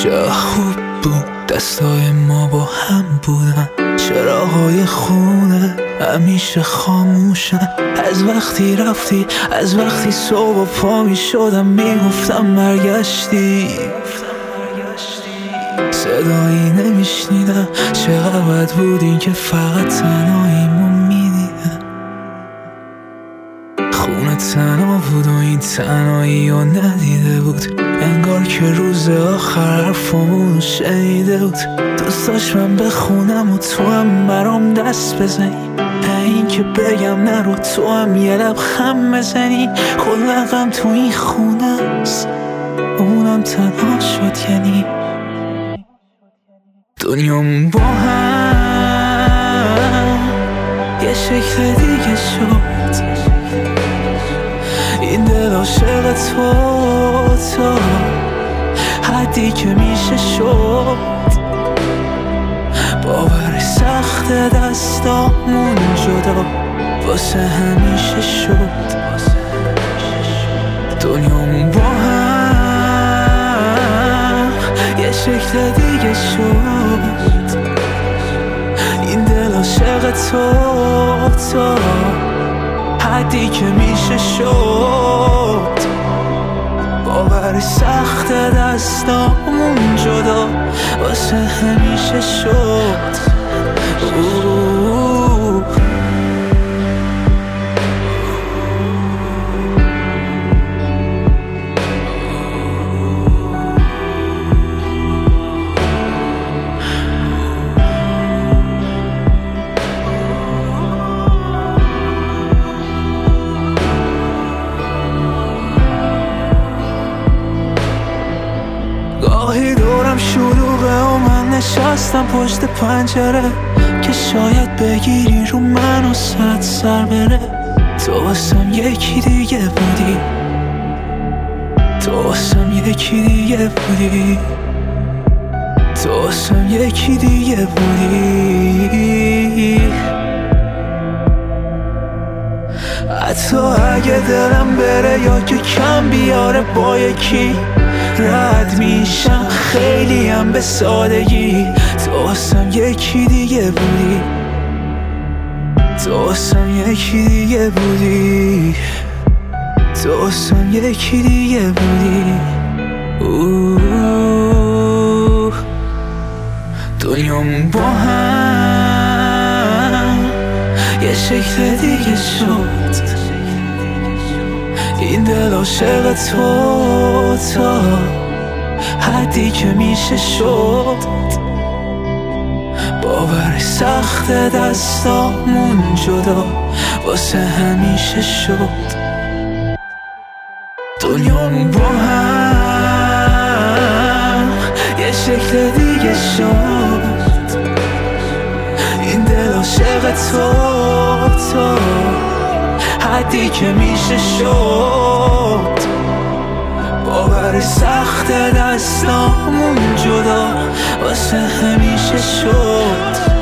چه خوب بود دستای ما با هم بودن، چراغای خونه همیشه خاموشن. از وقتی رفتی، از وقتی صبح و پا می شدم میگفتم برگشتی، صدایی نمیشنیدم. چقدر بد بود این که فقط تنهاییمو میدیدم. خونه تنها بود و این تنهایی رو ندیده بود، انگار که روز آخر حرفمون شنیده بود. دوست داشت من بخونم و تو هم برام دست بزنی، این که بگم نرو تو هم یه لبخند بزنی. خلقم تو این خونه است، اونم تنها شد. یعنی دنیامون با هم یه شکل دیگه شد. این دل عاشق تو حدی که میشه شد. باور سخت دستامون جدا واسه همیشه شد. دنیامون با هم یه شکل دیگه شد. این دل عاشق تو حدی که میشه شد. باور سخت دستامون جدا واسه همیشه شد. گاهی دورم شلوغه و من نشستم پشت پنجره که شاید بگیری رو من و سرت سر بره. تو واسم یکی دیگه بودی، تو واسم یکی دیگه بودی، تو واسم یکی دیگه بودی. حتی اگه دلم بره یا که کم بیاره با یکی رد میشم خیلی هم به سادگی. تو واسم یکی دیگه بودی، تو واسم یکی دیگه بودی، تو واسم یکی دیگه بودی. دنیامون با هم یه شکل دیگه شد. این دل عاشق تو حدی که میشه شد. باور سخت دستامون جدا واسه همیشه شد. دنیامون با هم یه شکل دیگه شد. این دل عاشق تو حدی که میشه شد. باور سخت دستامون جدا واسه همیشه شد.